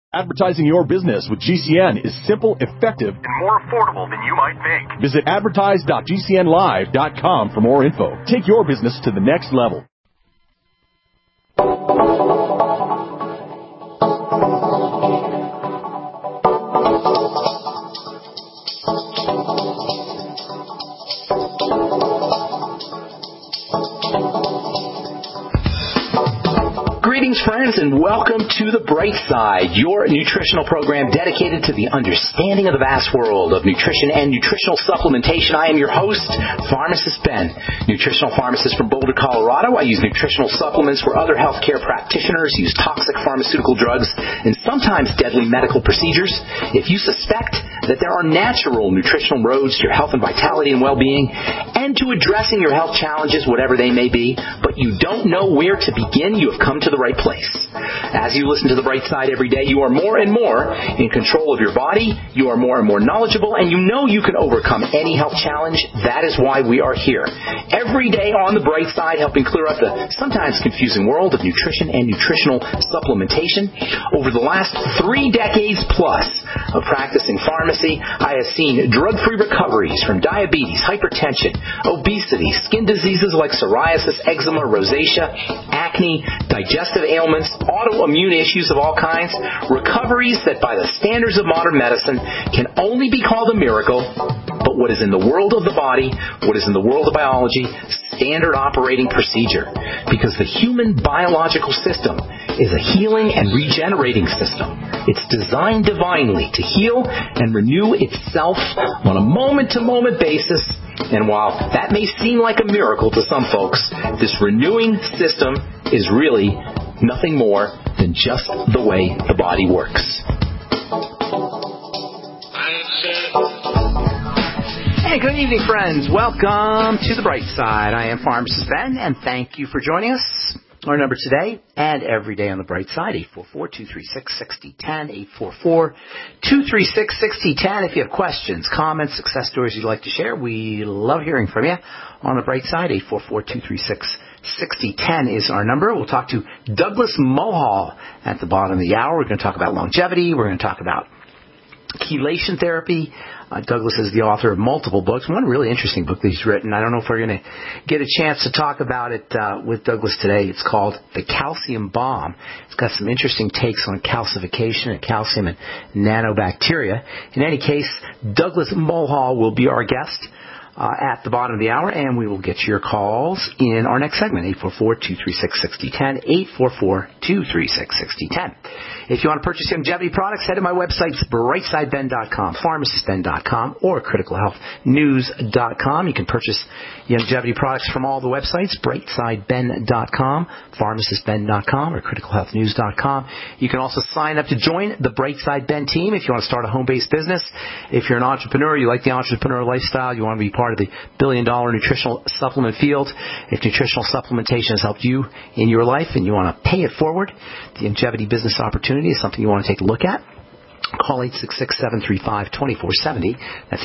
Advertising your business with GCN is simple, effective, and more affordable than you might think. Visit advertise.gcnlive.com for more info. Take your business to the next level. Greetings, friends, and welcome to The Bright Side, your nutritional program dedicated to the understanding of the vast world of nutrition and nutritional supplementation. I am your host, Pharmacist Ben, nutritional pharmacist from Boulder, Colorado. I use nutritional supplements where other healthcare practitioners use toxic pharmaceutical drugs and sometimes deadly medical procedures. If you suspect that there are natural nutritional roads to your health and vitality and well-being and to addressing your health challenges, whatever they may be, but you don't know where to begin, you have come to the right place. As you listen to The Bright Side every day, you are more and more in control of your body, you are more and more knowledgeable, and you know you can overcome any health challenge. That is why we are here. Every day on The Bright Side, helping clear up the sometimes confusing world of nutrition and nutritional supplementation. Over the last 3 decades plus of practicing pharmacy, I have seen drug-free recoveries from diabetes, hypertension, obesity, skin diseases like psoriasis, eczema, rosacea, acne, digestive ailments, autoimmune issues of all kinds, recoveries that by the standards of modern medicine can only be called a miracle, but what is in the world of the body, what is in the world of biology, standard operating procedure. Because the human biological system is a healing and regenerating system. It's designed divinely to heal and renew itself on a moment-to-moment basis. And while that may seem like a miracle to some folks, this renewing system is really nothing more than just the way the body works. Hey, good evening, friends. Welcome to The Bright Side. I am Pharmacist Ben, and thank you for joining us. Our number today and every day on The Bright Side, 844-236-6010, 844-236-6010. If you have questions, comments, success stories you'd like to share, we love hearing from you. On The Bright Side, 844-236-6010 is our number. We'll talk to Douglas Mohall at the bottom of the hour. We're going to talk about longevity. We're going to talk about chelation therapy. Douglas is the author of multiple books. One really interesting book that he's written. I don't know if we're going to get a chance to talk about it with Douglas today. It's called The Calcium Bomb. It's got some interesting takes on calcification and calcium and nanobacteria. In any case, Douglas Mohall will be our guest at the bottom of the hour, and we will get your calls in our next segment, 844-236-6010, 844-236-6010. If you want to purchase longevity products, head to my websites, brightsideben.com, pharmacistben.com, or criticalhealthnews.com. You can purchase longevity products from all the websites, brightsideben.com, pharmacistben.com, or criticalhealthnews.com. You can also sign up to join the Brightside Ben team if you want to start a home-based business. If you're an entrepreneur, you like the entrepreneur lifestyle, you want to be part of the billion-dollar nutritional supplement field. If nutritional supplementation has helped you in your life and you want to pay it forward, the longevity business opportunity is something you want to take a look at. Call 866-735-2470. That's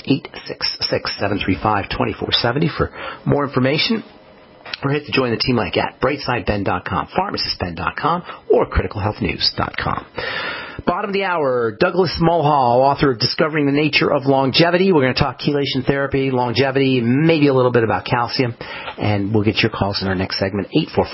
866-735-2470 for more information. Or hit the join the team link at brightsideben.com, pharmacistben.com, or criticalhealthnews.com. Bottom of the hour, Douglas Mohall, author of Discovering the Nature of Longevity. We're going to talk chelation therapy, longevity, maybe a little bit about calcium, and we'll get your calls in our next segment,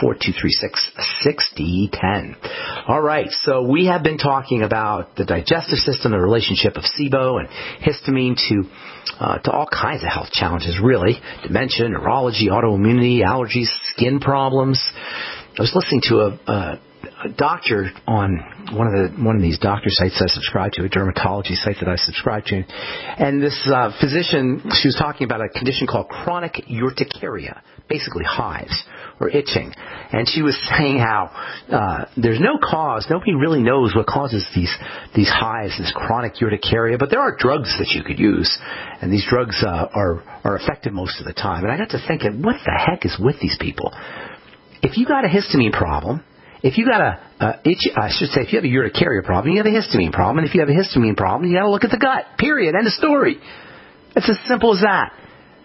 844-236-6010. All right, so we have been talking about the digestive system, the relationship of SIBO and histamine to all kinds of health challenges, really. Dementia, neurology, autoimmunity, allergies, skin problems. I was listening to a doctor on one of these doctor sites I subscribe to, a dermatology site that I subscribe to, and this physician, she was talking about a condition called chronic urticaria, basically hives or itching, and she was saying how there's no cause, nobody really knows what causes these hives, this chronic urticaria, but there are drugs that you could use, and these drugs are effective most of the time. And I got to thinking, what the heck is with these people? If you got a histamine problem, if you got if you have a urticaria problem, you have a histamine problem. And if you have a histamine problem, you got to look at the gut. Period. End of story. It's as simple as that.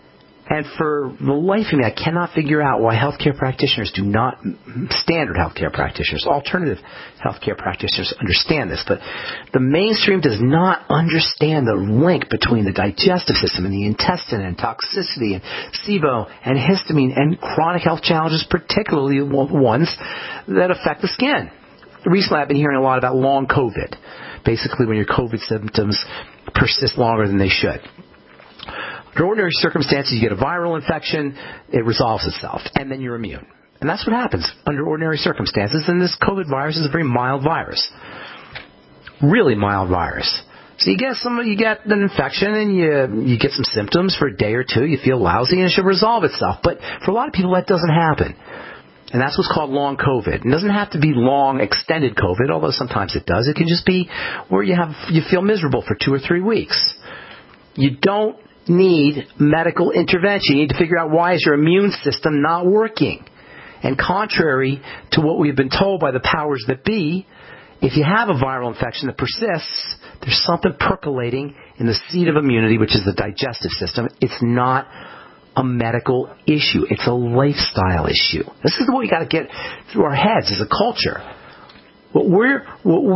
And for the life of me, I cannot figure out why healthcare practitioners standard healthcare practitioners, alternative healthcare practitioners understand this, but the mainstream does not understand the link between the digestive system and the intestine and toxicity and SIBO and histamine and chronic health challenges, particularly ones that affect the skin. Recently, I've been hearing a lot about long COVID, basically when your COVID symptoms persist longer than they should. Under ordinary circumstances, you get a viral infection, it resolves itself, and then you're immune. And that's what happens under ordinary circumstances, and this COVID virus is a very mild virus. Really mild virus. So you get an infection, and you get some symptoms for a day or two, you feel lousy, and it should resolve itself. But for a lot of people, that doesn't happen. And that's what's called long COVID. It doesn't have to be long, extended COVID, although sometimes it does. It can just be where you feel miserable for 2 or 3 weeks. You don't need medical intervention. You need to figure out why is your immune system not working. And contrary to what we've been told by the powers that be, if you have a viral infection that persists, there's something percolating in the seat of immunity, which is the digestive system. It's not a medical issue. It's a lifestyle issue. This is what we got to get through our heads as a culture. What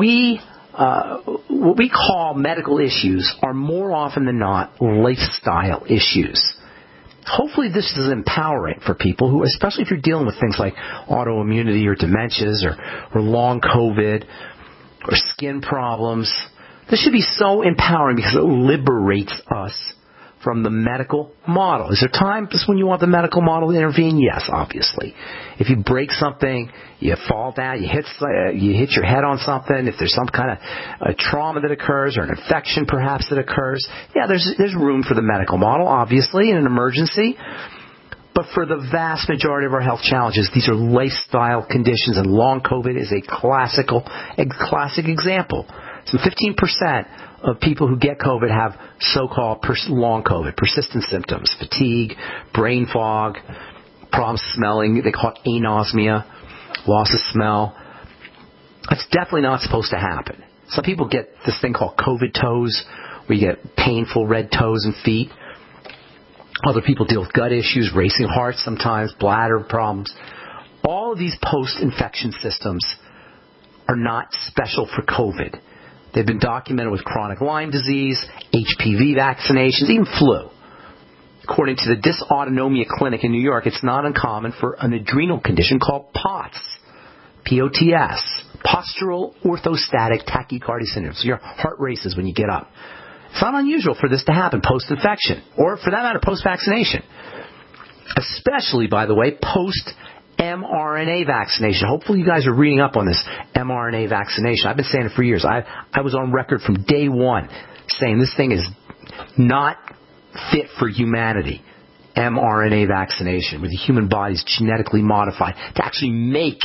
we call medical issues are more often than not lifestyle issues. Hopefully this is empowering for people who, especially if you're dealing with things like autoimmunity or dementias or long COVID or skin problems. This should be so empowering because it liberates us from the medical model. Is there times when you want the medical model to intervene? Yes, obviously. If you break something, you fall down, you hit your head on something, if there's some kind of a trauma that occurs or an infection perhaps that occurs, yeah, there's room for the medical model, obviously, in an emergency. But for the vast majority of our health challenges, these are lifestyle conditions, and long COVID is a classic example. So 15% of people who get COVID have so-called long COVID, persistent symptoms, fatigue, brain fog, problems smelling. They call it anosmia, loss of smell. That's definitely not supposed to happen. Some people get this thing called COVID toes, where you get painful red toes and feet. Other people deal with gut issues, racing hearts sometimes, bladder problems. All of these post-infection systems are not special for COVID. They've been documented with chronic Lyme disease, HPV vaccinations, even flu. According to the Dysautonomia Clinic in New York, it's not uncommon for an adrenal condition called POTS, P-O-T-S, postural orthostatic tachycardia syndrome. So your heart races when you get up. It's not unusual for this to happen post-infection, or for that matter, post-vaccination. Especially, by the way, post-mRNA vaccination. Hopefully you guys are reading up on this mRNA vaccination. I've been saying it for years. I was on record from day one saying this thing is not fit for humanity. mRNA vaccination, where the human body is genetically modified to actually make,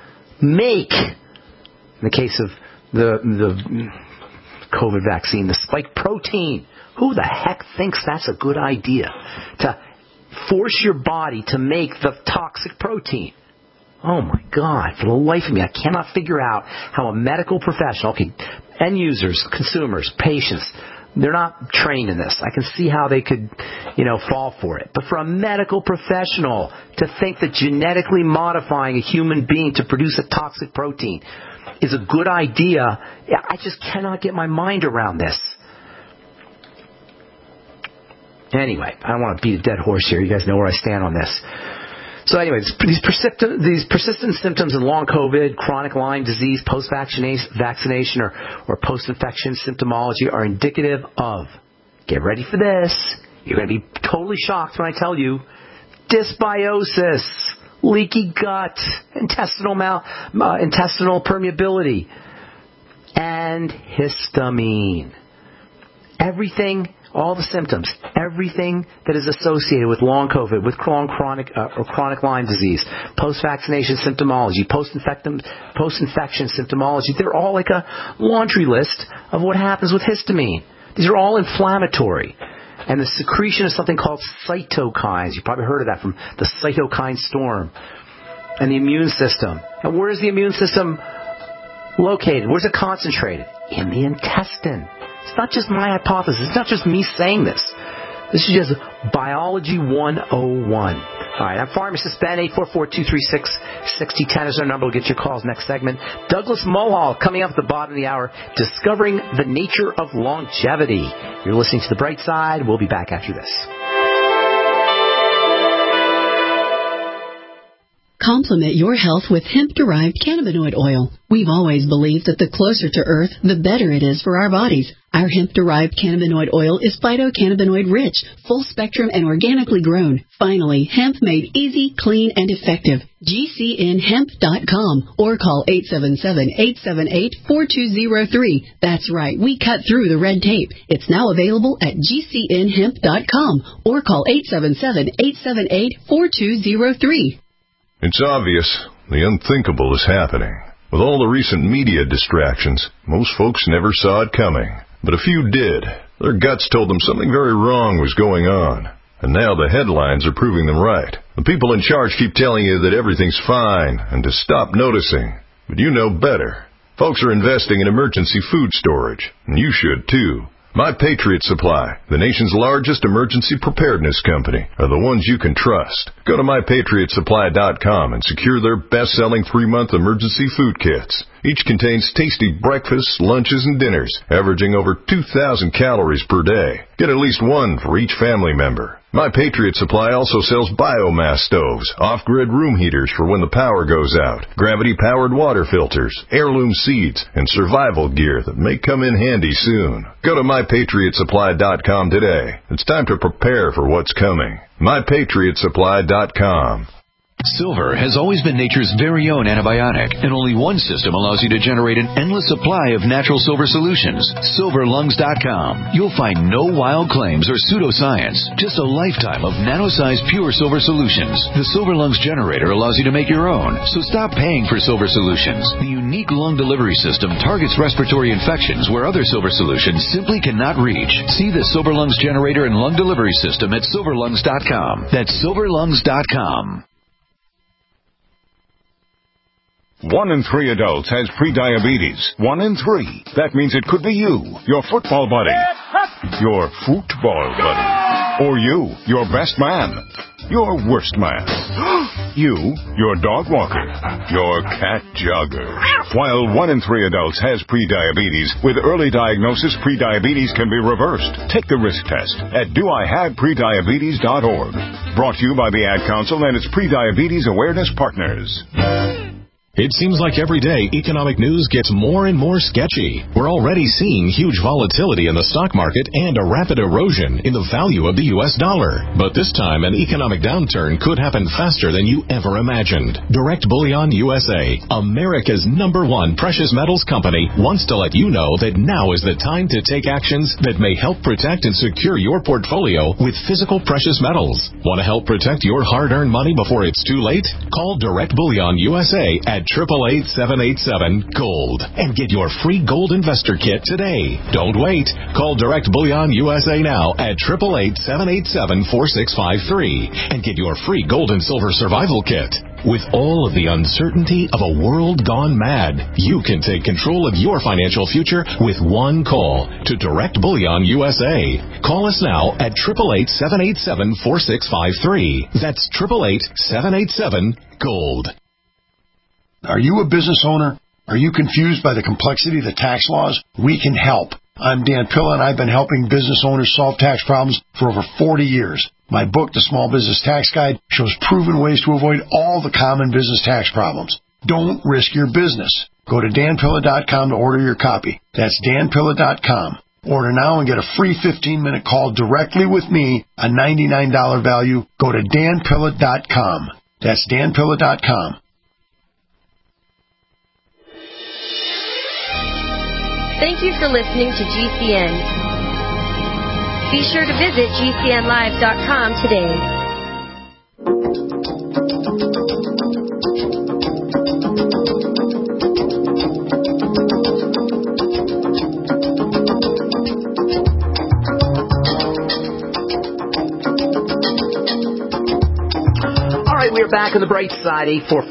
in the case of the COVID vaccine, the spike protein. Who the heck thinks that's a good idea? To force your body to make the toxic protein. Oh my God, for the life of me, I cannot figure out how a medical professional, end users, consumers, patients, they're not trained in this. I can see how they could, fall for it. But for a medical professional to think that genetically modifying a human being to produce a toxic protein is a good idea, I just cannot get my mind around this. Anyway, I don't want to beat a dead horse here. You guys know where I stand on this. So anyways, these persistent symptoms in long COVID, chronic Lyme disease, post-vaccination or post-infection symptomology are indicative of, get ready for this, you're going to be totally shocked when I tell you, dysbiosis, leaky gut, intestinal permeability, and histamine. Everything, all the symptoms, everything that is associated with long COVID, with chronic Lyme disease, post-vaccination symptomology, post-infection symptomology, they're all like a laundry list of what happens with histamine. These are all inflammatory. And the secretion of something called cytokines. You probably heard of that from the cytokine storm. And the immune system. And where is the immune system located? Where's it concentrated? In the intestine. It's not just my hypothesis. It's not just me saying this. This is just Biology 101. All right, I'm Pharmacist Ben. 844-236-6010 is our number. We'll get your calls next segment. Douglas Mohall coming up at the bottom of the hour, discovering the nature of longevity. You're listening to The Bright Side. We'll be back after this. Complement your health with hemp-derived cannabinoid oil. We've always believed that the closer to Earth, the better it is for our bodies. Our hemp-derived cannabinoid oil is phytocannabinoid-rich, full-spectrum, and organically grown. Finally, hemp made easy, clean, and effective. GCNhemp.com or call 877-878-4203. That's right, we cut through the red tape. It's now available at GCNhemp.com or call 877-878-4203. It's obvious. The unthinkable is happening. With all the recent media distractions, most folks never saw it coming. But a few did. Their guts told them something very wrong was going on. And now the headlines are proving them right. The people in charge keep telling you that everything's fine and to stop noticing. But you know better. Folks are investing in emergency food storage, and you should too. My Patriot Supply, the nation's largest emergency preparedness company, are the ones you can trust. Go to MyPatriotSupply.com and secure their best-selling 3-month emergency food kits. Each contains tasty breakfasts, lunches, and dinners, averaging over 2,000 calories per day. Get at least one for each family member. My Patriot Supply also sells biomass stoves, off-grid room heaters for when the power goes out, gravity-powered water filters, heirloom seeds, and survival gear that may come in handy soon. Go to MyPatriotSupply.com today. It's time to prepare for what's coming. MyPatriotSupply.com. Silver has always been nature's very own antibiotic, and only one system allows you to generate an endless supply of natural silver solutions. SilverLungs.com. You'll find no wild claims or pseudoscience, just a lifetime of nano-sized pure silver solutions. The Silver Lungs generator allows you to make your own, so stop paying for silver solutions. The unique lung delivery system targets respiratory infections where other silver solutions simply cannot reach. See the Silver Lungs generator and lung delivery system at SilverLungs.com. That's SilverLungs.com. 1 in 3 adults has prediabetes. 1 in 3. That means it could be you, your football buddy, your football buddy, or you, your best man, your worst man, you, your dog walker, your cat jogger. While 1 in 3 adults has prediabetes, with early diagnosis, prediabetes can be reversed. Take the risk test at doihaveprediabetes.org. Brought to you by the Ad Council and its Prediabetes Awareness Partners. It seems like every day economic news gets more and more sketchy. We're already seeing huge volatility in the stock market and a rapid erosion in the value of the U.S. dollar. But this time, an economic downturn could happen faster than you ever imagined. Direct Bullion USA, America's #1 precious metals company, wants to let you know that now is the time to take actions that may help protect and secure your portfolio with physical precious metals. Want to help protect your hard-earned money before it's too late? Call Direct Bullion USA at 888-787-GOLD and get your free gold investor kit today. Don't wait. Call Direct Bullion USA now at 888-787-4653 and get your free gold and silver survival kit. With all of the uncertainty of a world gone mad, you can take control of your financial future with one call to Direct Bullion USA. Call us now at 888-787-4653. That's 888-787-GOLD. Are you a business owner? Are you confused by the complexity of the tax laws? We can help. I'm Dan Pilla, and I've been helping business owners solve tax problems for over 40 years. My book, The Small Business Tax Guide, shows proven ways to avoid all the common business tax problems. Don't risk your business. Go to danpilla.com to order your copy. That's danpilla.com. Order now and get a free 15-minute call directly with me, a $99 value. Go to danpilla.com. That's danpilla.com. Thank you for listening to GCN. Be sure to visit GCNlive.com today. All right, we are We're back on the bright side.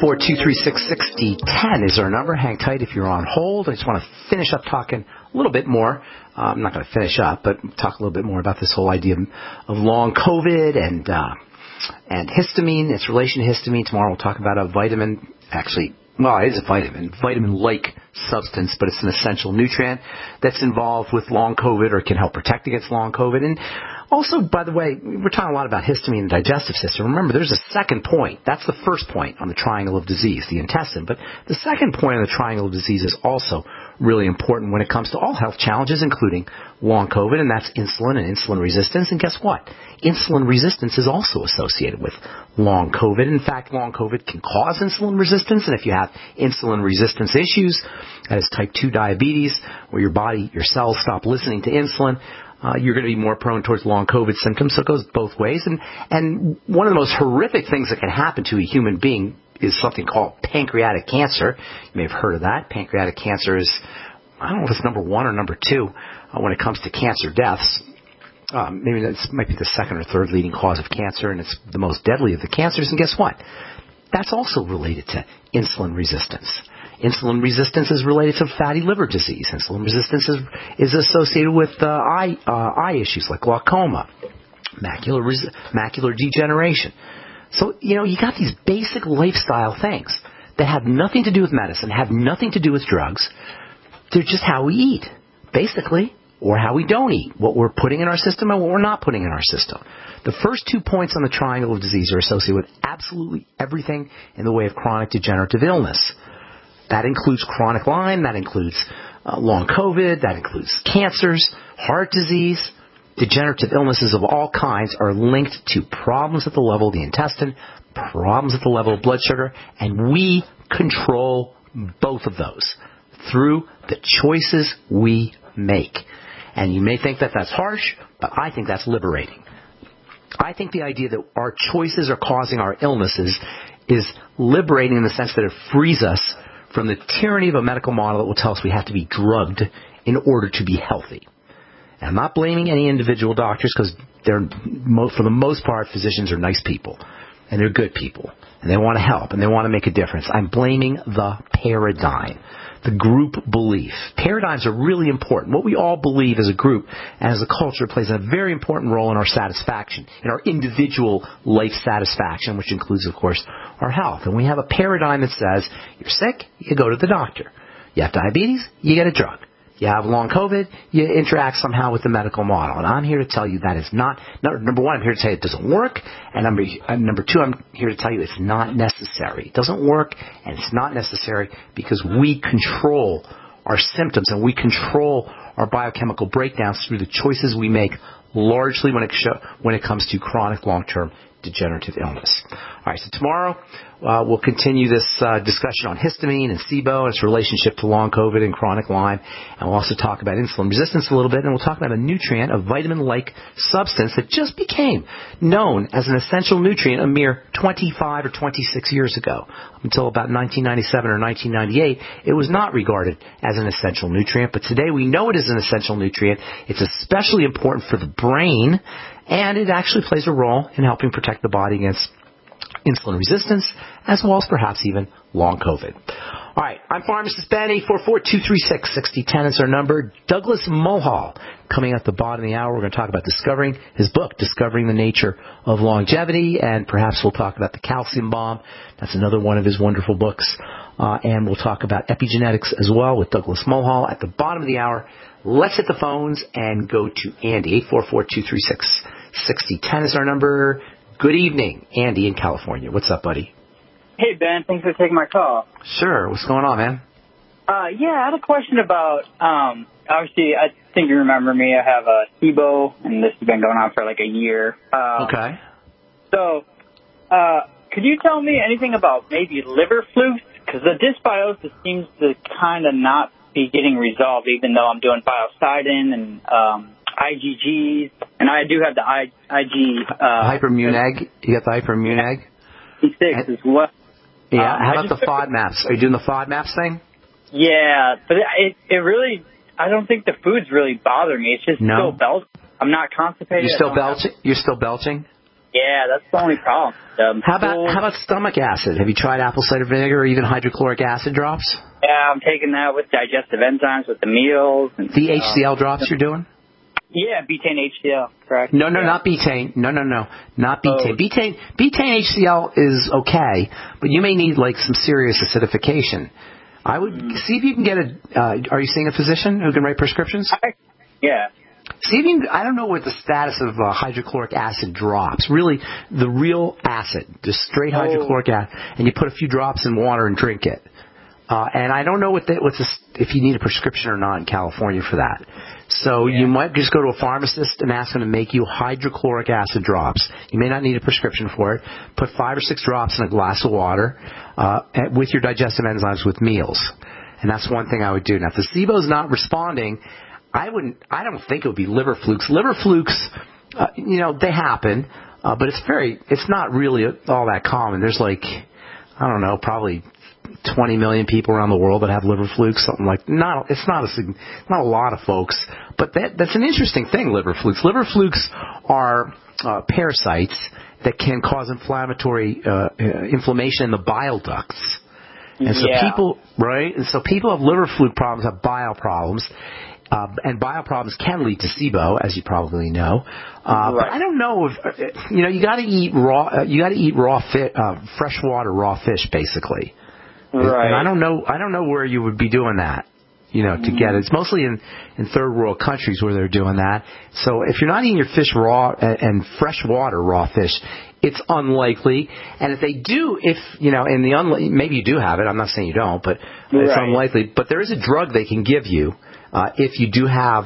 844-236-6010 is our number. Hang tight if you're on hold. I just want to finish up talking a little bit more. I'm not going to finish up, but talk a little bit more about this whole idea of long COVID and histamine, its relation to histamine. Tomorrow we'll talk about a vitamin, actually, well, it is a vitamin-like substance, but it's an essential nutrient that's involved with long COVID or can help protect against long COVID. And also, by the way, we're talking a lot about histamine and digestive system. Remember, there's a second point. That's the first point on the triangle of disease, the intestine. But the second point on the triangle of disease is also really important when it comes to all health challenges, including long COVID, and that's insulin and insulin resistance. And guess what? Insulin resistance is also associated with long COVID. In fact, long COVID can cause insulin resistance, and if you have insulin resistance issues, that is type 2 diabetes, where your cells stop listening to insulin, you're going to be more prone towards long COVID symptoms. So it goes both ways. And one of the most horrific things that can happen to a human being is something called pancreatic cancer. You may have heard of that. Pancreatic cancer is, I don't know if it's number 1 or number 2 when it comes to cancer deaths. Maybe that might be the second or third leading cause of cancer, and it's the most deadly of the cancers. And guess what? That's also related to insulin resistance. Insulin resistance is related to fatty liver disease. Insulin resistance is associated with eye issues like glaucoma, macular degeneration. So, you got these basic lifestyle things that have nothing to do with medicine, have nothing to do with drugs. They're just how we eat, basically, or how we don't eat, what we're putting in our system and what we're not putting in our system. The first 2 points on the triangle of disease are associated with absolutely everything in the way of chronic degenerative illness. That includes chronic Lyme, that includes long COVID, that includes cancers, heart disease. Degenerative illnesses of all kinds are linked to problems at the level of the intestine, problems at the level of blood sugar, and we control both of those through the choices we make. And you may think that that's harsh, but I think that's liberating. I think the idea that our choices are causing our illnesses is liberating in the sense that it frees us from the tyranny of a medical model that will tell us we have to be drugged in order to be healthy. And I'm not blaming any individual doctors because for the most part, physicians are nice people and they're good people and they want to help and they want to make a difference. I'm blaming the paradigm, the group belief. Paradigms are really important. What we all believe as a group and as a culture plays a very important role in our satisfaction, in our individual life satisfaction, which includes, of course, our health. And we have a paradigm that says, you're sick, you go to the doctor. You have diabetes, you get a drug. You have long COVID, you interact somehow with the medical model. And I'm here to tell you that is not, number one, I'm here to tell you it doesn't work. And number 2, I'm here to tell you it's not necessary. It doesn't work and it's not necessary because we control our symptoms and we control our biochemical breakdowns through the choices we make, largely when it comes to chronic long-term degenerative illness. All right, so tomorrow we'll continue this discussion on histamine and SIBO and its relationship to long COVID and chronic Lyme. And we'll also talk about insulin resistance a little bit, and we'll talk about a nutrient, a vitamin-like substance that just became known as an essential nutrient a mere 25 or 26 years ago. Until about 1997 or 1998, it was not regarded as an essential nutrient, but today we know it is an essential nutrient. It's especially important for the brain, and it actually plays a role in helping protect the body against insulin resistance, as well as perhaps even long COVID. All right, I'm Pharmacist Ben. 844-236-6010 is our number. Douglas Mulhall, coming at the bottom of the hour, we're going to talk about his book, Discovering the Nature of Longevity, and perhaps we'll talk about the calcium bomb. That's another one of his wonderful books. And we'll talk about epigenetics as well with Douglas Mulhall at the bottom of the hour. Let's hit the phones and go to Andy. 844-236-6010 is our number. Good evening, Andy in California. What's up, buddy? Hey, Ben. Thanks for taking my call. Sure. What's going on, man? Yeah, I had a question about, obviously, I think you remember me. I have a SIBO, and this has been going on for like a year. Okay. So, could you tell me anything about maybe liver flukes? Because the dysbiosis seems to kind of not be getting resolved, even though I'm doing biocidin and IgGs, and I do have the IG... hyperimmune egg? You got the hyperimmune egg? C6 as well. Yeah, how about the FODMAPs? Are you doing the FODMAPs thing? Yeah, but it really... I don't think the food's really bothering me. It's just still belching. I'm not constipated. You're still belching? You're still belching? Yeah, that's the only problem. How about stomach acid? Have you tried apple cider vinegar or even hydrochloric acid drops? Yeah, I'm taking that with digestive enzymes with the meals. And, the HCl drops you're doing? Yeah, betaine HCl, correct. No, not betaine. No, not betaine. Betaine HCl is okay, but you may need like some serious acidification. I would see if you can get are you seeing a physician who can write prescriptions? Yeah. See if you can, I don't know what the status of hydrochloric acid drops. Really, the real acid, just straight hydrochloric acid, and you put a few drops in water and drink it. And I don't know if you need a prescription or not in California for that. So you might just go to a pharmacist and ask them to make you hydrochloric acid drops. You may not need a prescription for it. Put 5 or 6 drops in a glass of water with your digestive enzymes with meals. And that's one thing I would do. Now, if the SIBO's not responding, I don't think it would be liver flukes. Liver flukes, they happen, but it's not really all that common. There's probably 20 million people around the world that have liver flukes, something like it's not a lot of folks, but that's an interesting thing. Liver flukes. Liver flukes are parasites that can cause inflammation in the bile ducts, and so people have liver fluke problems, have bile problems. And bile problems can lead to SIBO, as you probably know. But I don't know if you got to eat raw. You got to eat freshwater raw fish, basically. Right. And I don't know where you would be doing that. To get it. It's mostly in third world countries where they're doing that. So if you're not eating your fish raw and freshwater raw fish, it's unlikely. And if they do, maybe you do have it. I'm not saying you don't, but it's unlikely. But there is a drug they can give you. If you do have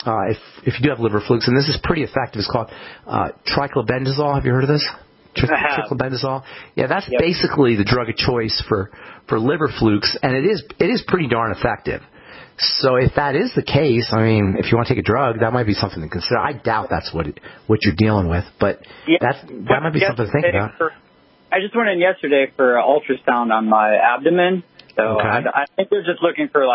liver flukes, and this is pretty effective, it's called triclobendazole. Have you heard of this? Triclobendazole. Yeah, that's basically the drug of choice for liver flukes, and it is pretty darn effective. So if that is the case, if you want to take a drug, that might be something to consider. I doubt that's what you're dealing with, but that might be something to think about. I just went in yesterday for an ultrasound on my abdomen, so I think they're just looking for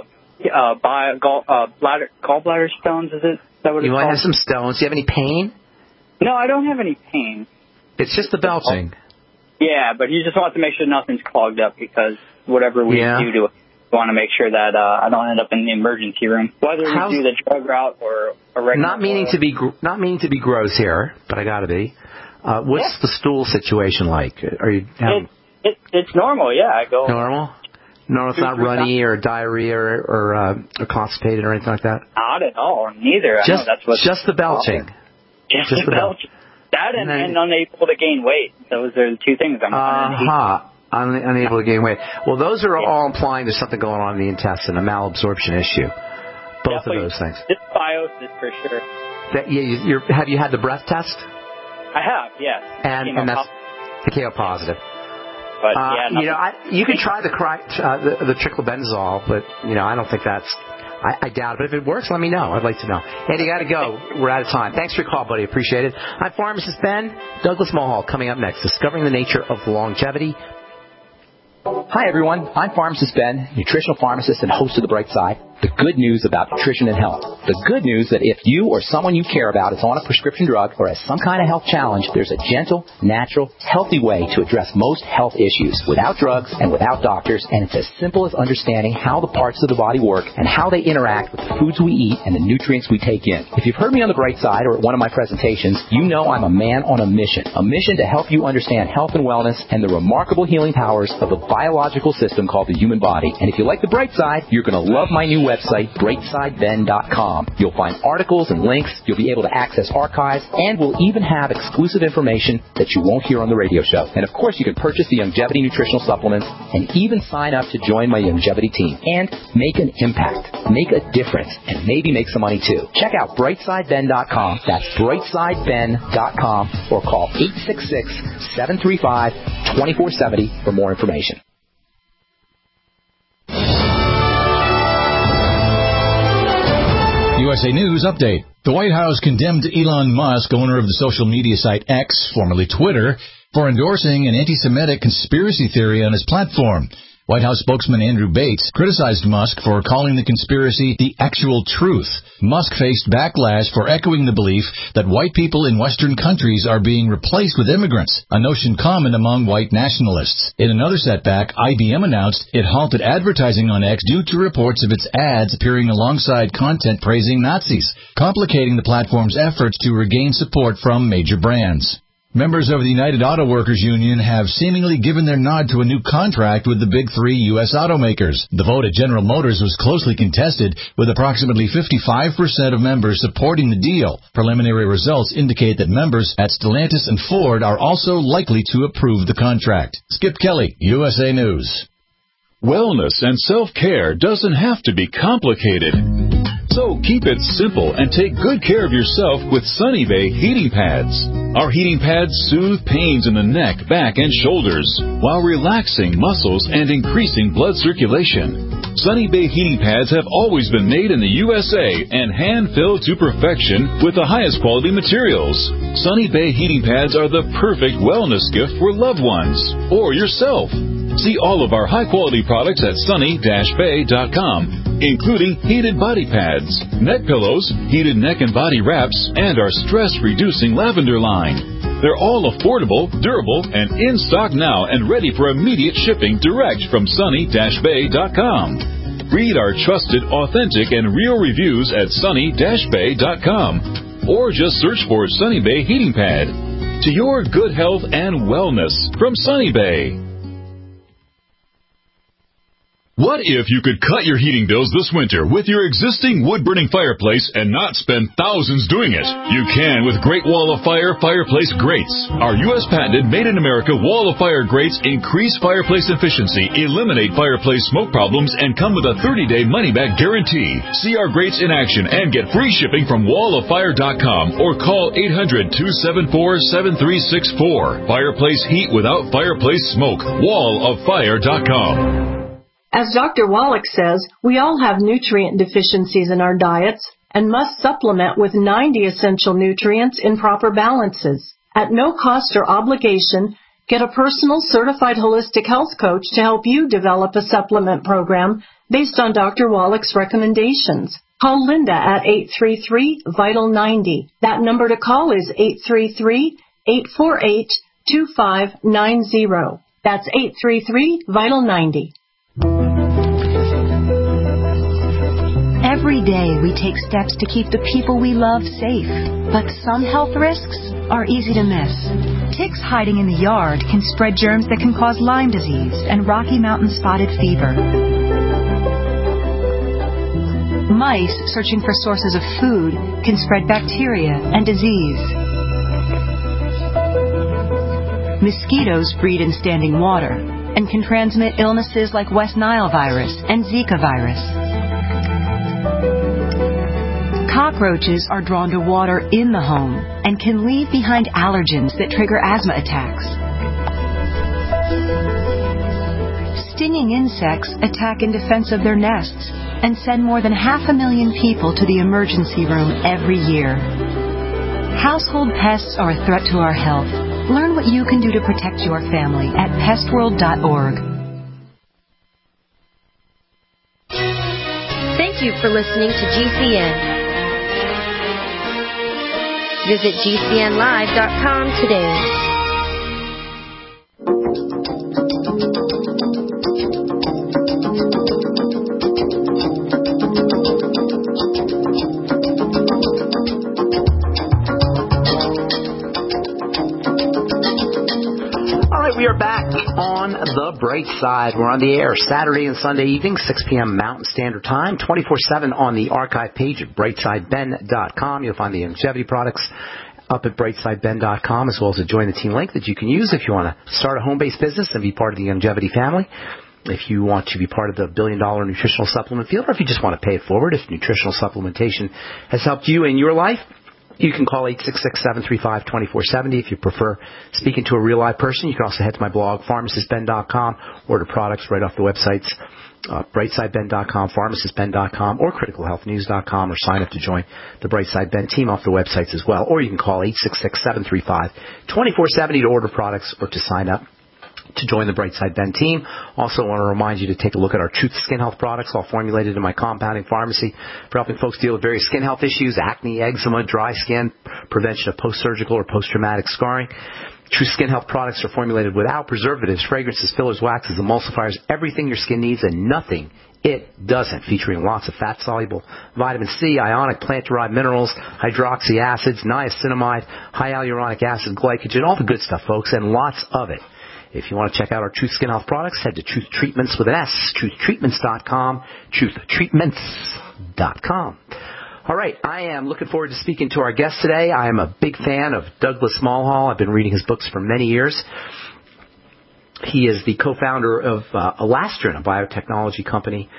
gallbladder stones, is it? That what you might have some stones. Do you have any pain? No, I don't have any pain. It's just the belching. Yeah, but he just wants to make sure nothing's clogged up because whatever we do to it, we want to make sure that I don't end up in the emergency room. Whether we do the drug route or a regular. Not meaning to be gross here, but I got to be. What's the stool situation like? Are you having... It's normal, yeah. I go normal. No, it's not runny or diarrhea or constipated or anything like that? Not at all. Neither. Just the belching. Just the belching. That and unable to gain weight. Those are the two things I'm unable to gain weight. Well, those are all implying there's something going on in the intestine, a malabsorption issue. Both of those things. Dysbiosis for sure. Have you had the breath test? I have, yes. And that's it came up positive. But you can try the triclobendazole, but I don't think that's. I doubt it. But if it works, let me know. I'd like to know. Andy, you got to go. We're out of time. Thanks for your call, buddy. Appreciate it. I'm Pharmacist Ben. Douglas Mulhall coming up next. Discovering the nature of longevity. Hi, everyone. I'm Pharmacist Ben, nutritional pharmacist and host of The Bright Side. The good news about nutrition and health. The good news that if you or someone you care about is on a prescription drug or has some kind of health challenge, there's a gentle, natural, healthy way to address most health issues without drugs and without doctors, and it's as simple as understanding how the parts of the body work and how they interact with the foods we eat and the nutrients we take in. If you've heard me on The Bright Side or at one of my presentations, you know I'm a man on a mission to help you understand health and wellness and the remarkable healing powers of the biological system called the human body. And if you like The Bright Side, you're going to love my new website, brightsideben.com. You'll find articles and links, you'll be able to access archives, and we'll even have exclusive information that you won't hear on the radio show. And of course, you can purchase the Longevity nutritional supplements and even sign up to join my Longevity team and make an impact, make a difference, and maybe make some money too. Check out brightsideben.com. That's brightsideben.com or call 866-735-2470 for more information. USA News Update. The White House condemned Elon Musk, owner of the social media site X, formerly Twitter, for endorsing an anti-Semitic conspiracy theory on his platform. White House spokesman Andrew Bates criticized Musk for calling the conspiracy the actual truth. Musk faced backlash for echoing the belief that white people in Western countries are being replaced with immigrants, a notion common among white nationalists. In another setback, IBM announced it halted advertising on X due to reports of its ads appearing alongside content praising Nazis, complicating the platform's efforts to regain support from major brands. Members of the United Auto Workers Union have seemingly given their nod to a new contract with the big three U.S. automakers. The vote at General Motors was closely contested, with approximately 55% of members supporting the deal. Preliminary results indicate that members at Stellantis and Ford are also likely to approve the contract. Skip Kelly, USA News. Wellness and self-care doesn't have to be complicated. So keep it simple and take good care of yourself with Sunny Bay heating pads. Our heating pads soothe pains in the neck, back, and shoulders while relaxing muscles and increasing blood circulation. Sunny Bay heating pads have always been made in the USA and hand-filled to perfection with the highest quality materials. Sunny Bay heating pads are the perfect wellness gift for loved ones or yourself. See all of our high-quality products at sunny-bay.com, including heated body pads, neck pillows, heated neck and body wraps, and our stress-reducing lavender line. They're all affordable, durable, and in stock now and ready for immediate shipping direct from sunny-bay.com. Read our trusted, authentic, and real reviews at sunny-bay.com, or just search for Sunny Bay Heating Pad. To your good health and wellness from Sunny Bay. What if you could cut your heating bills this winter with your existing wood-burning fireplace and not spend thousands doing it? You can with Great Wall of Fire fireplace grates. Our U.S. patented made-in-America Wall of Fire grates increase fireplace efficiency, eliminate fireplace smoke problems, and come with a 30-day money-back guarantee. See our grates in action and get free shipping from walloffire.com or call 800-274-7364. Fireplace heat without fireplace smoke. walloffire.com. As Dr. Wallach says, we all have nutrient deficiencies in our diets and must supplement with 90 essential nutrients in proper balances. At no cost or obligation, get a personal certified holistic health coach to help you develop a supplement program based on Dr. Wallach's recommendations. Call Linda at 833-VITAL-90. That number to call is 833-848-2590. That's 833-VITAL-90. Every day we take steps to keep the people we love safe, but some health risks are easy to miss. Ticks hiding in the yard can spread germs that can cause Lyme disease and Rocky Mountain spotted fever. Mice searching for sources of food can spread bacteria and disease. Mosquitoes breed in standing water and can transmit illnesses like West Nile virus and Zika virus. Cockroaches are drawn to water in the home and can leave behind allergens that trigger asthma attacks. Stinging insects attack in defense of their nests and send more than 500,000 people to the emergency room every year. Household pests are a threat to our health. Learn what you can do to protect your family at pestworld.org. Thank you for listening to GCN. Visit GCNlive.com today. We are back on the bright side. We're on the air Saturday and Sunday evening, 6 p.m. Mountain Standard Time, 24/7 on the archive page at brightsideben.com. You'll find the longevity products up at brightsideben.com, as well as a Join the Team link that you can use if you want to start a home-based business and be part of the longevity family. If you want to be part of the billion-dollar nutritional supplement field, or if you just want to pay it forward, if nutritional supplementation has helped you in your life, you can call 866-735-2470 if you prefer speaking to a real-live person. You can also head to my blog, pharmacistben.com, order products right off the websites, brightsideben.com, pharmacistben.com, or criticalhealthnews.com, or sign up to join the Brightside Ben team off the websites as well. Or you can call 866-735-2470 to order products or to sign up. to join the Brightside Ben team. Also want to remind you to take a look at our Truth Skin Health products, all formulated in my compounding pharmacy for helping folks deal with various skin health issues, acne, eczema, dry skin, prevention of post-surgical or post-traumatic scarring. Truth Skin Health products are formulated without preservatives, fragrances, fillers, waxes, emulsifiers, everything your skin needs and nothing it doesn't, featuring lots of fat-soluble vitamin C, ionic plant-derived minerals, hydroxy acids, niacinamide, high hyaluronic acid, glycogen, all the good stuff, folks, and lots of it. If you want to check out our Truth Skin Health products, head to Truth Treatments with an S, truthtreatments.com, truthtreatments.com. All right, I am looking forward to speaking to our guest today. I am a big fan of Douglas Mulhall. I've been reading his books for many years. He is the co-founder of Elastrin, a biotechnology company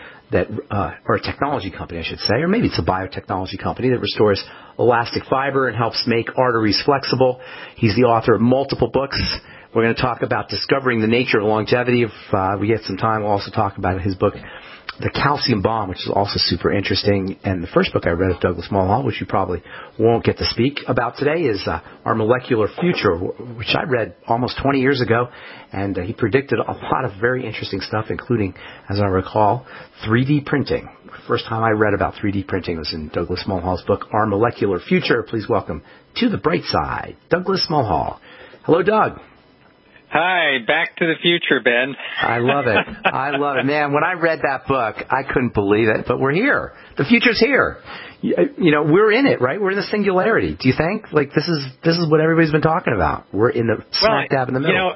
or a technology company, I should say, or maybe it's a biotechnology company that restores elastic fiber and helps make arteries flexible. He's the author of multiple books. We're going to talk about discovering the nature of longevity. If we get some time, we'll also talk about his book, The Calcium Bomb, which is also super interesting. And the first book I read of Douglas Mulhall, which you probably won't get to speak about today, is Our Molecular Future, which I read almost 20 years ago. And he predicted a lot of very interesting stuff, including, as I recall, 3D printing. The first time I read about 3D printing was in Douglas Mulhall's book, Our Molecular Future. Please welcome to the bright side, Douglas Mulhall. Hello, Doug. Hi, back to the future, Ben. I love it. I love it. Man, when I read that book, I couldn't believe it, but we're here. The future's here. You know, we're in it, right? We're in the singularity. Do you think? Like, this is what everybody's been talking about. We're in the smack dab in the middle. You know,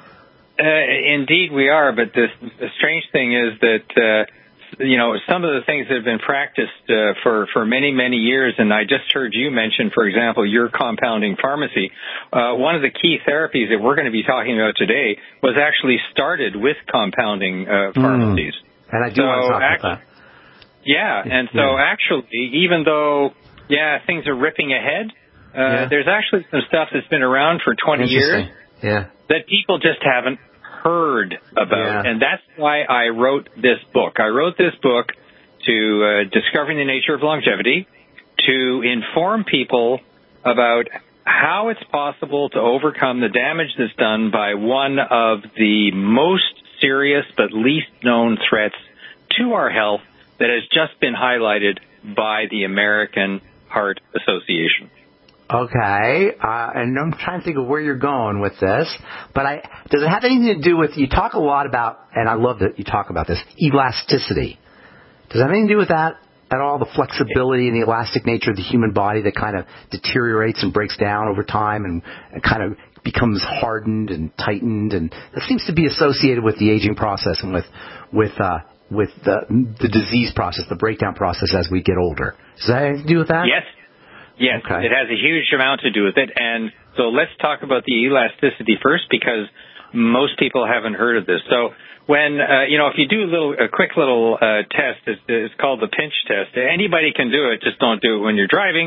indeed we are, but the strange thing is that, some of the things that have been practiced for many, many years, and I just heard you mention, for example, your compounding pharmacy. One of the key therapies that we're going to be talking about today was actually started with compounding pharmacies. And I do want to talk about that. Yeah, and so actually, even though, things are ripping ahead, there's actually some stuff that's been around for 20 years that people just haven't heard about, and that's why I wrote this book. I wrote this book to discovering the nature of longevity, to inform people about how it's possible to overcome the damage that's done by one of the most serious but least known threats to our health that has just been highlighted by the American Heart Association. Okay, and I'm trying to think of where you're going with this, but does it have anything to do with, you talk a lot about, and I love that you talk about this, elasticity. Does it have anything to do with that at all, the flexibility and the elastic nature of the human body that kind of deteriorates and breaks down over time and kind of becomes hardened and tightened, and that seems to be associated with the aging process and with the disease process, the breakdown process as we get older. Does that have anything to do with that? Yes, okay. It has a huge amount to do with it. And so let's talk about the elasticity first, because most people haven't heard of this. So when, if you do a quick little test, it's called the pinch test. Anybody can do it, just don't do it when you're driving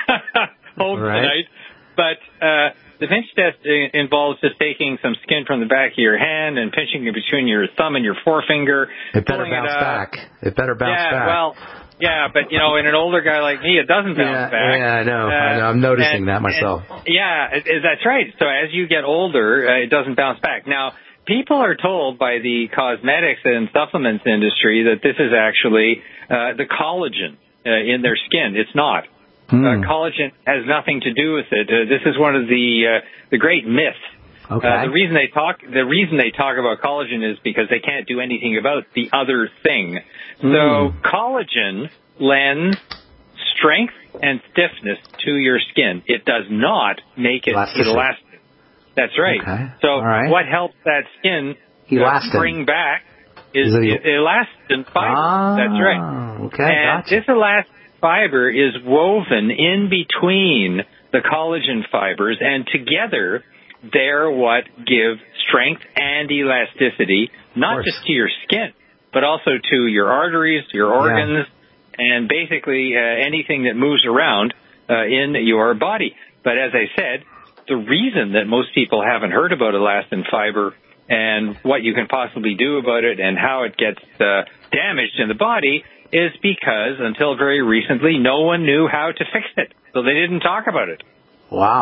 home tonight. But the pinch test involves just taking some skin from the back of your hand and pinching it between your thumb and your forefinger. It better bounce back. It better bounce back. Well, yeah, but, in an older guy like me, it doesn't bounce back. Yeah, I know. I'm noticing that myself. That's right. So as you get older, it doesn't bounce back. Now, people are told by the cosmetics and supplements industry that this is actually the collagen in their skin. It's not. Collagen has nothing to do with it. This is one of the great myths. Okay. The reason they talk about collagen is because they can't do anything about the other thing. So collagen lends strength and stiffness to your skin. It does not make it elastic. That's right. Okay. So what helps that skin spring back is elastin fiber. That's right. Okay. And this elastin fiber is woven in between the collagen fibers, and together they're what give strength and elasticity, not just to your skin, but also to your arteries, your organs, and basically anything that moves around in your body. But as I said, the reason that most people haven't heard about elastin fiber and what you can possibly do about it and how it gets damaged in the body is because until very recently, no one knew how to fix it. So they didn't talk about it. Wow.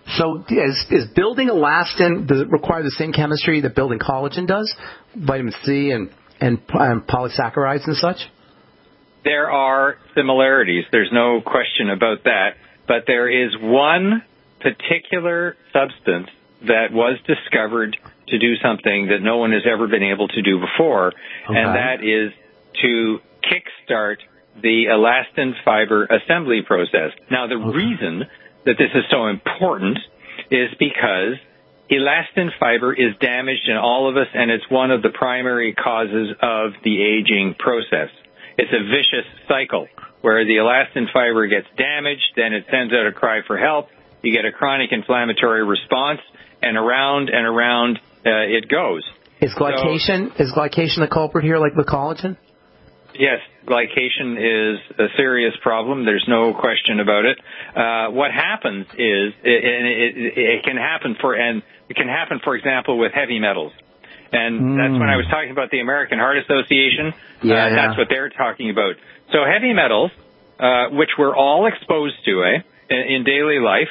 So is building elastin, does it require the same chemistry that building collagen does? Vitamin C and polysaccharides and such? There are similarities. There's no question about that. But there is one particular substance that was discovered to do something that no one has ever been able to do before, and that is to kickstart the elastin fiber assembly process. Now, the reason that this is so important is because elastin fiber is damaged in all of us, and it's one of the primary causes of the aging process. It's a vicious cycle where the elastin fiber gets damaged, then it sends out a cry for help, you get a chronic inflammatory response, and around it goes. Is glycation the culprit here, like the collagen? Yes, glycation is a serious problem. There's no question about it. What happens is, it can happen, for example, with heavy metals. And that's when I was talking about the American Heart Association. That's what they're talking about. So heavy metals, which we're all exposed to in daily life,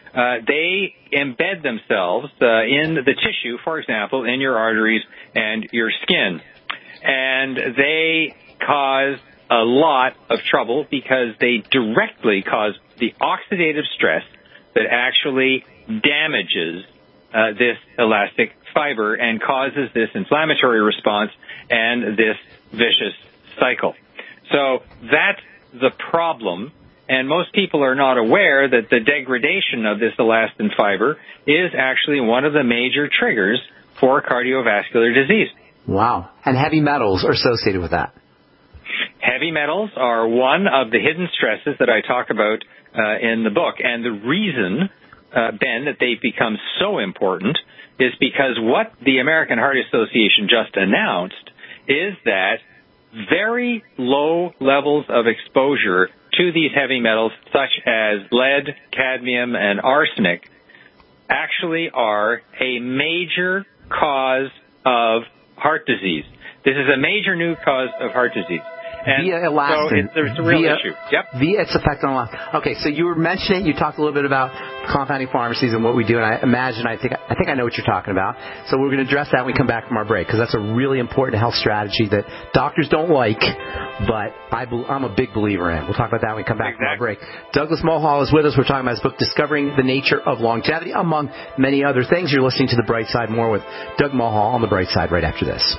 they embed themselves in the tissue, for example, in your arteries and your skin. And they cause a lot of trouble because they directly cause the oxidative stress that actually damages this elastic fiber and causes this inflammatory response and this vicious cycle. So that's the problem, and most people are not aware that the degradation of this elastin fiber is actually one of the major triggers for cardiovascular disease. Wow. And heavy metals are associated with that. Heavy metals are one of the hidden stresses that I talk about in the book. And the reason, Ben, that they've become so important is because what the American Heart Association just announced is that very low levels of exposure to these heavy metals, such as lead, cadmium, and arsenic, actually are a major cause of heart disease. This is a major new cause of heart disease. And via elastin. So it's a real issue. Yep. Via its effect on elastin. Okay, so you were mentioning, you talked a little bit about compounding pharmacies and what we do, and I think I know what you're talking about. So we're going to address that when we come back from our break, because that's a really important health strategy that doctors don't like, but I'm a big believer in. We'll talk about that when we come back from our break. Douglas Mulhall is with us. We're talking about his book, Discovering the Nature of Longevity, among many other things. You're listening to The Bright Side. More with Doug Mulhall on The Bright Side right after this.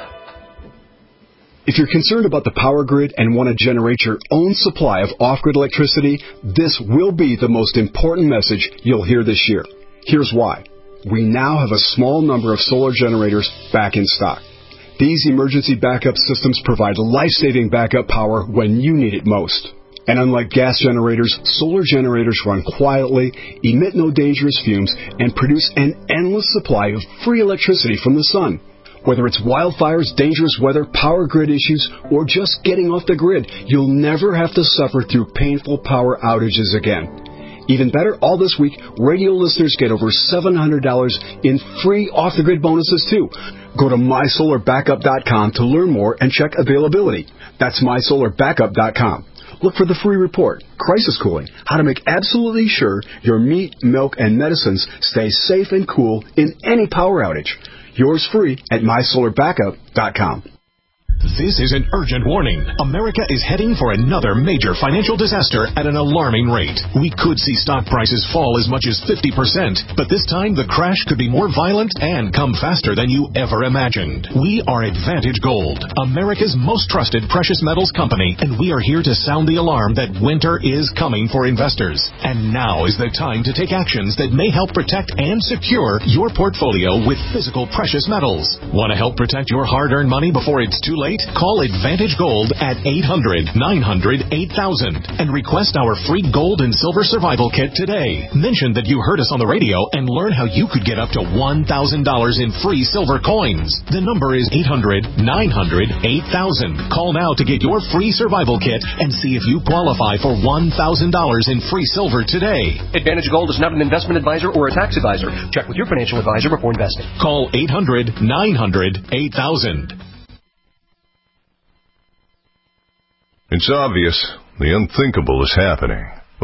If you're concerned about the power grid and want to generate your own supply of off-grid electricity, this will be the most important message you'll hear this year. Here's why. We now have a small number of solar generators back in stock. These emergency backup systems provide life-saving backup power when you need it most. And unlike gas generators, solar generators run quietly, emit no dangerous fumes, and produce an endless supply of free electricity from the sun. Whether it's wildfires, dangerous weather, power grid issues, or just getting off the grid, you'll never have to suffer through painful power outages again. Even better, all this week, radio listeners get over $700 in free off-the-grid bonuses, too. Go to mysolarbackup.com to learn more and check availability. That's mysolarbackup.com. Look for the free report, Crisis Cooling, how to make absolutely sure your meat, milk, and medicines stay safe and cool in any power outage. Yours free at mysolarbackup.com. This is an urgent warning. America is heading for another major financial disaster at an alarming rate. We could see stock prices fall as much as 50%, but this time the crash could be more violent and come faster than you ever imagined. We are Advantage Gold, America's most trusted precious metals company, and we are here to sound the alarm that winter is coming for investors. And now is the time to take actions that may help protect and secure your portfolio with physical precious metals. Want to help protect your hard-earned money before it's too late? Call Advantage Gold at 800-900-8000 and request our free gold and silver survival kit today. Mention that you heard us on the radio and learn how you could get up to $1,000 in free silver coins. The number is 800-900-8000. Call now to get your free survival kit and see if you qualify for $1,000 in free silver today. Advantage Gold is not an investment advisor or a tax advisor. Check with your financial advisor before investing. Call 800-900-8000. It's obvious the unthinkable is happening.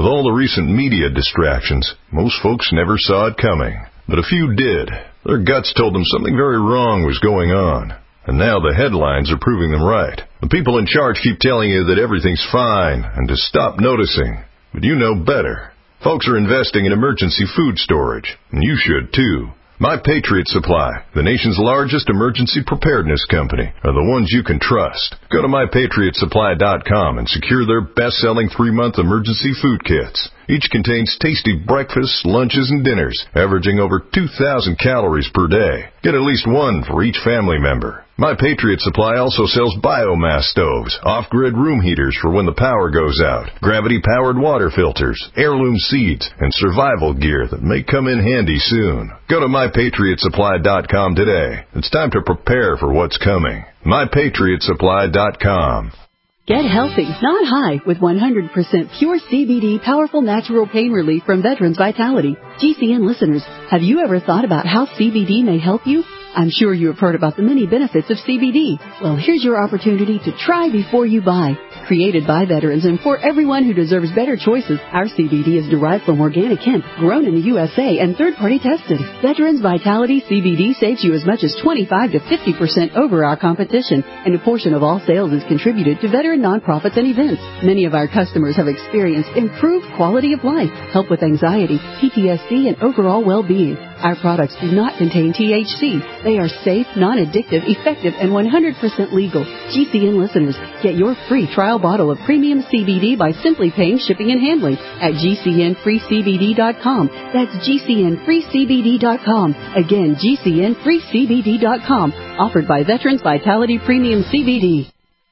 With all the recent media distractions, most folks never saw it coming. But a few did. Their guts told them something very wrong was going on. And now the headlines are proving them right. The people in charge keep telling you that everything's fine and to stop noticing. But you know better. Folks are investing in emergency food storage, and you should too. My Patriot Supply, the nation's largest emergency preparedness company, are the ones you can trust. Go to MyPatriotSupply.com and secure their best-selling 3-month emergency food kits. Each contains tasty breakfasts, lunches, and dinners, averaging over 2,000 calories per day. Get at least one for each family member. My Patriot Supply also sells biomass stoves, off-grid room heaters for when the power goes out, gravity-powered water filters, heirloom seeds, and survival gear that may come in handy soon. Go to MyPatriotSupply.com today. It's time to prepare for what's coming. MyPatriotSupply.com. Get healthy, not high, with 100% pure CBD powerful natural pain relief from Veterans Vitality. GCN listeners, have you ever thought about how CBD may help you? I'm sure you have heard about the many benefits of CBD. Well, here's your opportunity to try before you buy. Created by veterans and for everyone who deserves better choices, our CBD is derived from organic hemp, grown in the USA, and third-party tested. Veterans Vitality CBD saves you as much as 25 to 50% over our competition, and a portion of all sales is contributed to veteran nonprofits and events. Many of our customers have experienced improved quality of life, help with anxiety, PTSD, and overall well-being. Our products do not contain THC. They are safe, non-addictive, effective, and 100% legal. GCN listeners, get your free trial bottle of premium CBD by simply paying shipping and handling at GCNFreeCBD.com. That's GCNFreeCBD.com. Again, GCNFreeCBD.com. Offered by Veterans Vitality Premium CBD.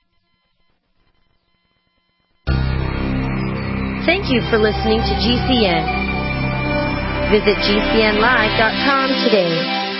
Thank you for listening to GCN. Visit GCNlive.com today.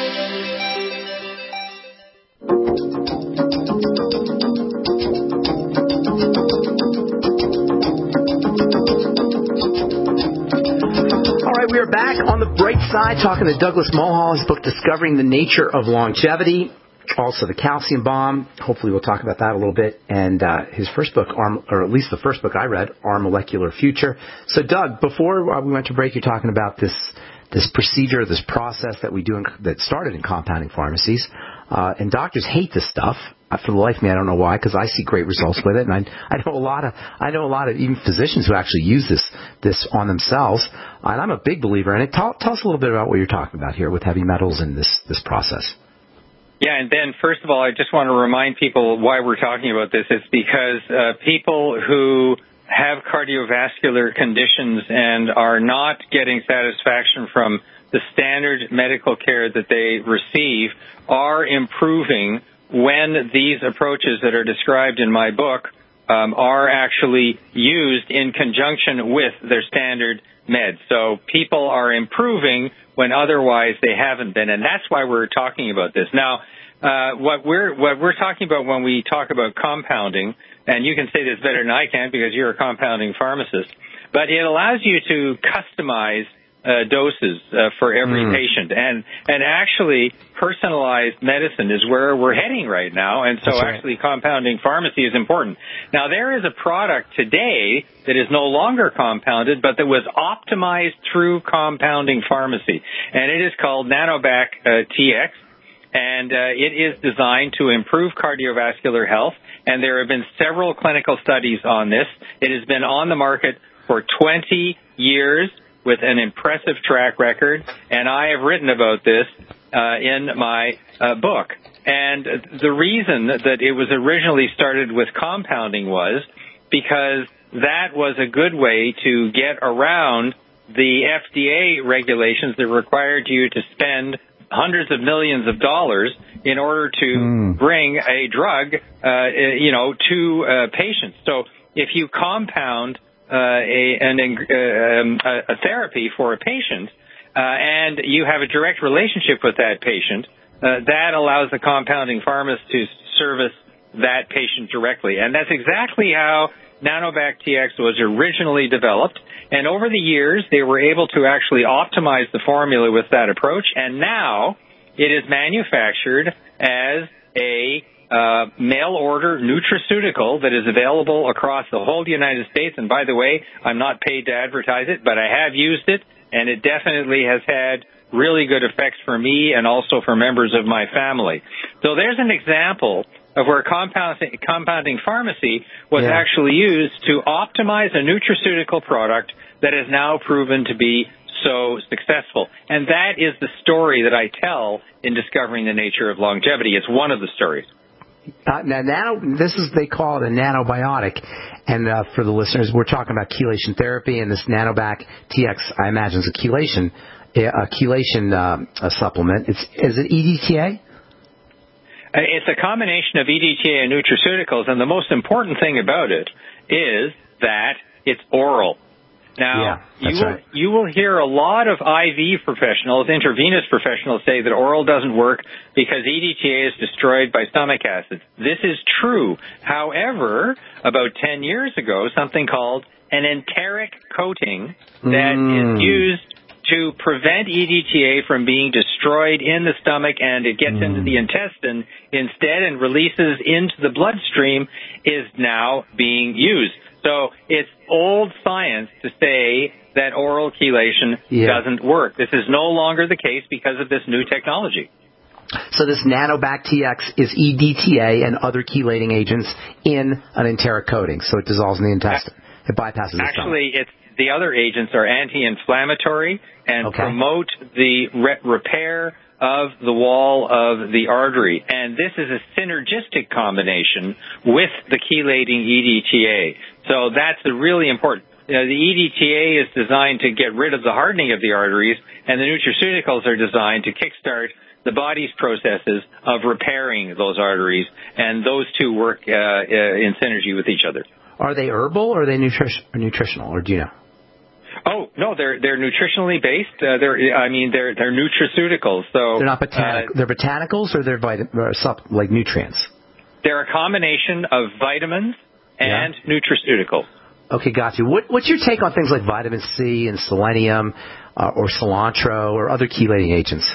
All right, we are back on the bright side talking to Douglas Mulhall, his book Discovering the Nature of Longevity, also the Calcium Bomb. Hopefully we'll talk about that a little bit. And his first book, or at least the first book I read, Our Molecular Future. So, Doug, before we went to break, you're talking about this procedure, this process that we do that started in compounding pharmacies. And doctors hate this stuff. For the life of me, I don't know why, because I see great results with it, and I know a lot of even physicians who actually use this on themselves. And I'm a big believer in it. Tell us a little bit about what you're talking about here with heavy metals and this process. Yeah, and Ben, first of all, I just want to remind people why we're talking about this. It's because people who have cardiovascular conditions and are not getting satisfaction from the standard medical care that they receive are improving when these approaches that are described in my book are actually used in conjunction with their standard meds. So people are improving when otherwise they haven't been, and that's why we're talking about this. Now, what we're talking about when we talk about compounding, and you can say this better than I can because you're a compounding pharmacist, but it allows you to customize doses for every patient, and actually personalized medicine is where we're heading right now, and so actually compounding pharmacy is important. Now, there is a product today that is no longer compounded, but that was optimized through compounding pharmacy, and it is called Nanobac TX, and it is designed to improve cardiovascular health, and there have been several clinical studies on this. It has been on the market for 20 years with an impressive track record, and I have written about this in my book. And the reason that it was originally started with compounding was because that was a good way to get around the FDA regulations that required you to spend hundreds of millions of dollars in order to bring a drug, to patients. So if you compound a therapy for a patient, and you have a direct relationship with that patient, that allows the compounding pharmacist to service that patient directly. And that's exactly how Nanobac TX was originally developed. And over the years, they were able to actually optimize the formula with that approach. And now it is manufactured as a mail-order nutraceutical that is available across the whole United States. And by the way, I'm not paid to advertise it, but I have used it, and it definitely has had really good effects for me and also for members of my family. So there's an example of where compounding pharmacy was actually used to optimize a nutraceutical product that is now proven to be so successful. And that is the story that I tell in Discovering the Nature of Longevity. It's one of the stories. Now, they call it a nanobiotic. And for the listeners, we're talking about chelation therapy, and this Nanobac TX, I imagine, is a chelation supplement. Is it EDTA? It's a combination of EDTA and nutraceuticals, and the most important thing about it is that it's oral. Now, you will hear a lot of IV professionals, intravenous professionals, say that oral doesn't work because EDTA is destroyed by stomach acids. This is true. However, about 10 years ago, something called an enteric coating that is used to prevent EDTA from being destroyed in the stomach, and it gets into the intestine instead and releases into the bloodstream, is now being used. So it's old science to say that oral chelation doesn't work. This is no longer the case because of this new technology. So this Nanobac TX is EDTA and other chelating agents in an enteric coating, so it dissolves in the intestine. It bypasses the stomach. Actually, the other agents are anti-inflammatory and promote the repair of the wall of the artery. And this is a synergistic combination with the chelating EDTA. So that's really important. The EDTA is designed to get rid of the hardening of the arteries, and the nutraceuticals are designed to kickstart the body's processes of repairing those arteries, and those two work in synergy with each other. Are they herbal or are they nutritional, or do you know? Oh, no, they're nutritionally based. They're nutraceuticals. So they're not botanical. They're botanicals, or they're like nutrients. They're a combination of vitamins and nutraceuticals. Okay, got you. What's your take on things like vitamin C and selenium, or cilantro, or other chelating agents?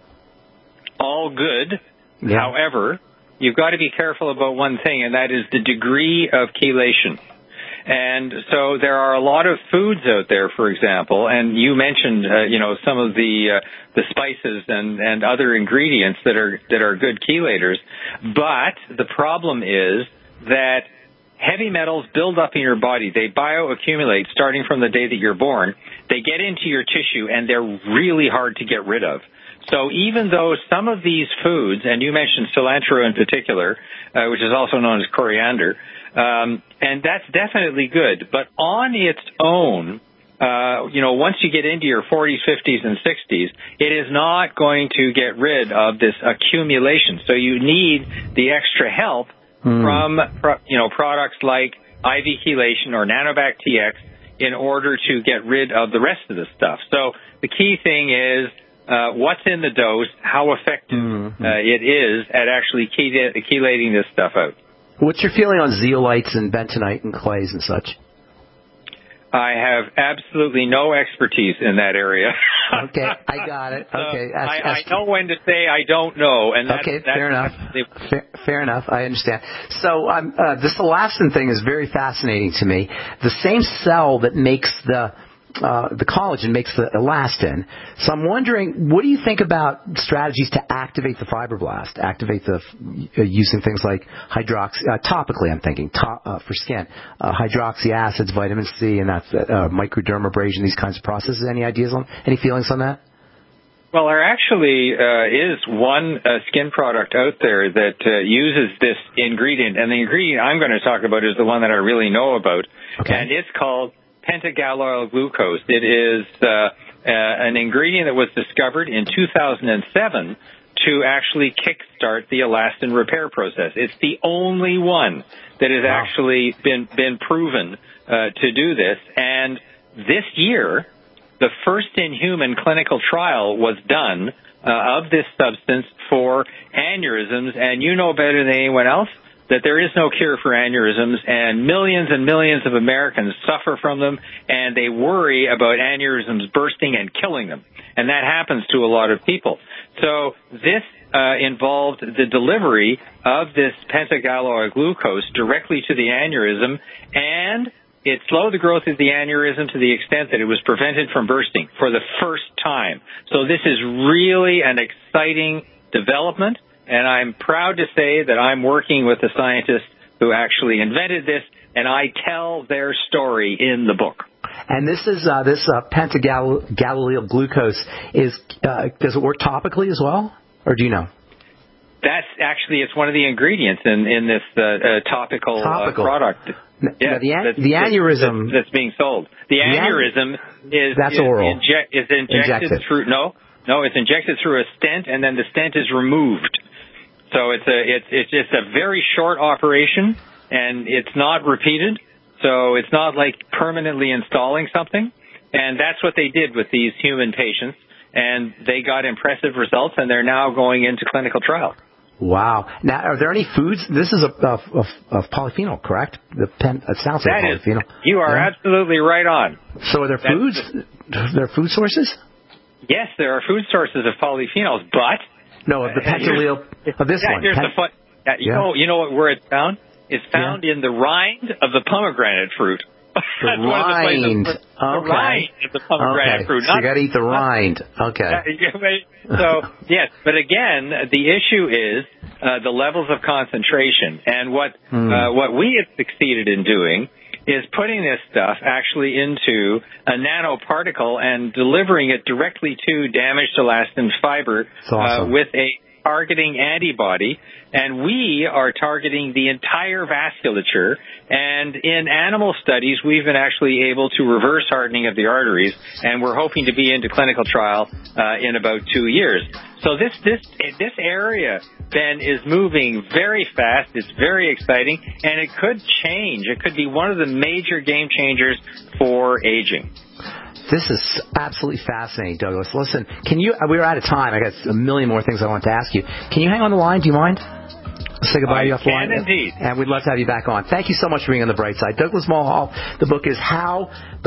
All good. Yeah. However, you've got to be careful about one thing, and that is the degree of chelation. And so there are a lot of foods out there, for example, and you mentioned, some of the spices and other ingredients that are good chelators. But the problem is that heavy metals build up in your body. They bioaccumulate starting from the day that you're born. They get into your tissue, and they're really hard to get rid of. So even though some of these foods, and you mentioned cilantro in particular, which is also known as coriander, and that's definitely good. But on its own, once you get into your 40s, 50s, and 60s, it is not going to get rid of this accumulation. So you need the extra help from, products like IV chelation or Nanobac TX in order to get rid of the rest of the stuff. So the key thing is what's in the dose, how effective it is at actually chelating this stuff out. What's your feeling on zeolites and bentonite and clays and such? I have absolutely no expertise in that area. Okay, I got it. Okay, I know when to say I don't know, and that's fair enough. Fair enough. I understand. So this elastin thing is very fascinating to me. The same cell that makes the collagen makes the elastin. So I'm wondering, what do you think about strategies to activate the fibroblast, using things like topically, I'm thinking, for skin, hydroxy acids, vitamin C, and that's microdermabrasion, these kinds of processes. Any feelings on that? Well, there actually is one skin product out there that uses this ingredient, and the ingredient I'm going to talk about is the one that I really know about, and it's called pentagalloyl glucose. It is an ingredient that was discovered in 2007 to actually kickstart the elastin repair process. It's the only one that has actually been proven to do this. And this year, the first in-human clinical trial was done of this substance for aneurysms. And you know better than anyone else that there is no cure for aneurysms, and millions of Americans suffer from them, and they worry about aneurysms bursting and killing them. And that happens to a lot of people. So this involved the delivery of this pentagalloyl glucose directly to the aneurysm, and it slowed the growth of the aneurysm to the extent that it was prevented from bursting for the first time. So this is really an exciting development, and I'm proud to say that I'm working with the scientists who actually invented this, and I tell their story in the book. And this is pentagalloyl glucose does it work topically as well, or do you know? That's actually, it's one of the ingredients in this topical product. Yeah, the aneurysm that's being sold. The aneurysm is oral. Is injected through it's injected through a stent, and then the stent is removed. So it's a very short operation, and it's not repeated. So it's not like permanently installing something. And that's what they did with these human patients, and they got impressive results, and they're now going into clinical trials. Wow. Now, are there any foods? This is of polyphenol, correct? It sounds like polyphenol. You are absolutely right on. So are there foods? There are food sources? Yes, there are food sources of polyphenols, but... No, of the pentagalloyl, of this one. Here's you know where it's found? It's found in the rind of the pomegranate fruit. The rind. The rind of the pomegranate fruit. So you got to eat the rind. Okay. So, yes, but again, the issue is the levels of concentration. And what we have succeeded in doing is putting this stuff actually into a nanoparticle and delivering it directly to damaged elastin fiber with a targeting antibody, and we are targeting the entire vasculature. And in animal studies, we've been actually able to reverse hardening of the arteries, and we're hoping to be into clinical trial in about 2 years. So this area, Ben, is moving very fast. It's very exciting, and it could change. It could be one of the major game changers for aging. This is absolutely fascinating, Douglas. Listen, we're out of time. I got a million more things I want to ask you. Can you hang on the line? Do you mind? Let's say goodbye to you off the line. Indeed. And we'd love to have you back on. Thank you so much for being on The Bright Side. Douglas Mulhall. The book is what's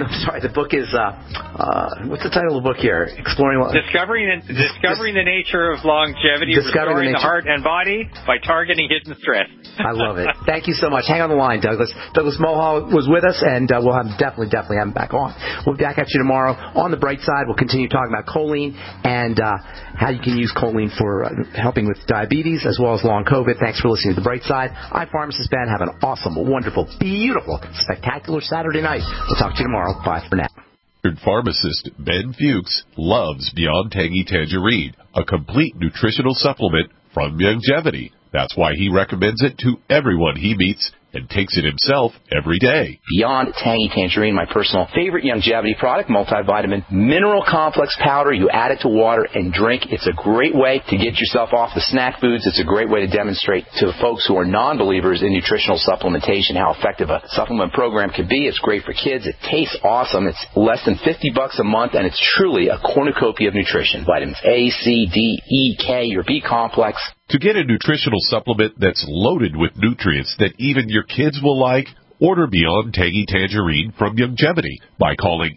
the title of the book here? Discovering the nature of longevity, restoring the heart and body by targeting hidden stress. I love it. Thank you so much. Hang on the line, Douglas. Douglas Mulhall was with us, and we'll definitely have him back on. We'll be back at you tomorrow on The Bright Side. We'll continue talking about choline and how you can use choline for helping with diabetes as well as long COVID. Thanks for listening to The Bright Side. I'm Pharmacist Ben. Have an awesome, wonderful, beautiful, spectacular Saturday night. We'll talk to you tomorrow. Bye for now. Pharmacist Ben Fuchs loves Beyond Tangy Tangerine, a complete nutritional supplement from Youngevity. That's why he recommends it to everyone he meets and takes it himself every day. Beyond Tangy Tangerine, my personal favorite Youngevity product, multivitamin mineral complex powder. You add it to water and drink. It's a great way to get yourself off the snack foods. It's a great way to demonstrate to the folks who are non-believers in nutritional supplementation how effective a supplement program can be. It's great for kids. It tastes awesome. It's less than $50 a month, and it's truly a cornucopia of nutrition. Vitamins A, C, D, E, K, your B complex. To get a nutritional supplement that's loaded with nutrients that even your kids will like, order Beyond Tangy Tangerine from Youngevity by calling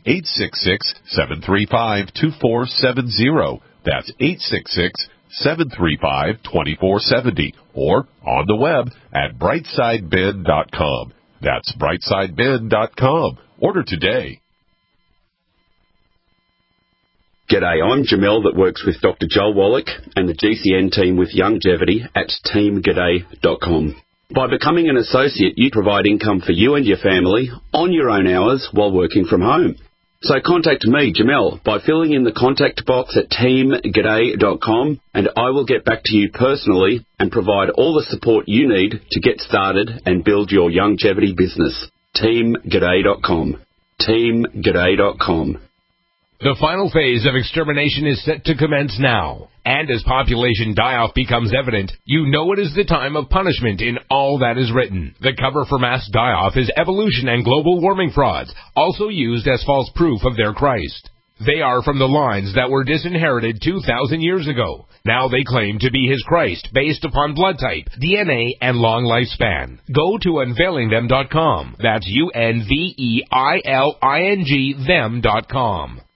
866-735-2470. That's 866-735-2470. Or on the web at brightsideben.com. That's brightsideben.com. Order today. G'day, I'm Jamel that works with Dr. Joel Wallach and the GCN team with Youngevity at teamg'day.com. By becoming an associate, you provide income for you and your family on your own hours while working from home. So contact me, Jamel, by filling in the contact box at teamg'day.com, and I will get back to you personally and provide all the support you need to get started and build your Youngevity business. teamg'day.com. teamg'day.com. The final phase of extermination is set to commence now. And as population die-off becomes evident, you know it is the time of punishment in all that is written. The cover for mass die-off is evolution and global warming frauds, also used as false proof of their Christ. They are from the lines that were disinherited 2,000 years ago. Now they claim to be his Christ based upon blood type, DNA, and long lifespan. Go to unveilingthem.com. That's UNVEILING them.com.